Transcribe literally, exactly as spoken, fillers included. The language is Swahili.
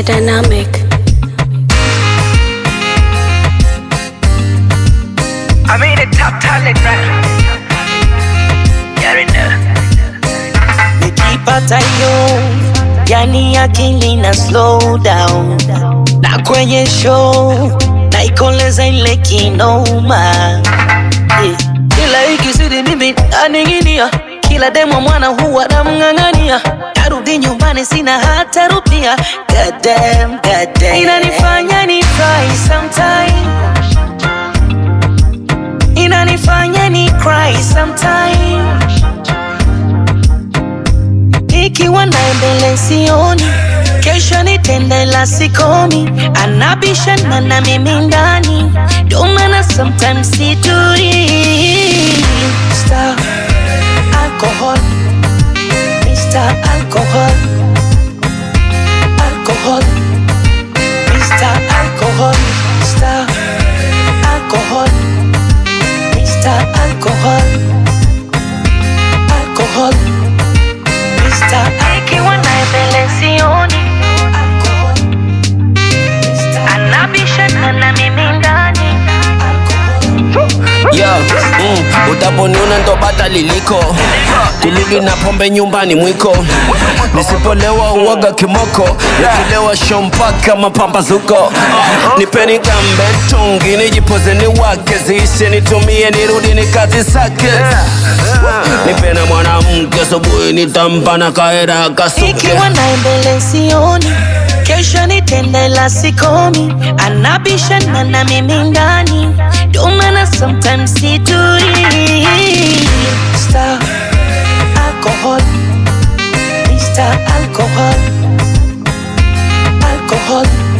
Mister Dynamic. I made a top talent rap. You're in there. Nikipata yo, yani akili na slow down. Na kwenye show, na ikoleza ile kinoma. Yeah. Kila ikizidi mimi aninginia, kila demo mwana huwa namng'ang'ania. Narudi nyumbani sina hata rupia. God damn, god damn. Inanifanya ni cry sometime. Inanifanya ni cry sometime. Nikiwa naye mbele sioni, kesho nitende la sikomi. Anabishana na mimi ndani, ndio maana sometimes situli. Mister Alcohol, Mister Alcohol, Alcohol, Mister Alcohol, Mister Alcohol, Mister Alcohol, Alcohol, Mister Ikiwa naye mbele sioni, Alcohol, anabishana na mimi ndani. Yo, mm, utaponiona ndo badaliliko. Kuludi na pombe nyumbani mwiko. Nisipolewa uoga kimoko. Nikilewa shompaka mapambazuko. Nipeni gambe tungi nijipoze ni wake. Ziishe nitumie nirudi ni kazi sake. Nipena mwanamke asubuhi nitampa na kaeda kasuke. Ikiwa naye mbele sioni, kesho nitende la sikomi. Anabishana na mimi ndani, ndio maana sometimes situli. Mister Alcohol, Mister Alcohol, Alcohol.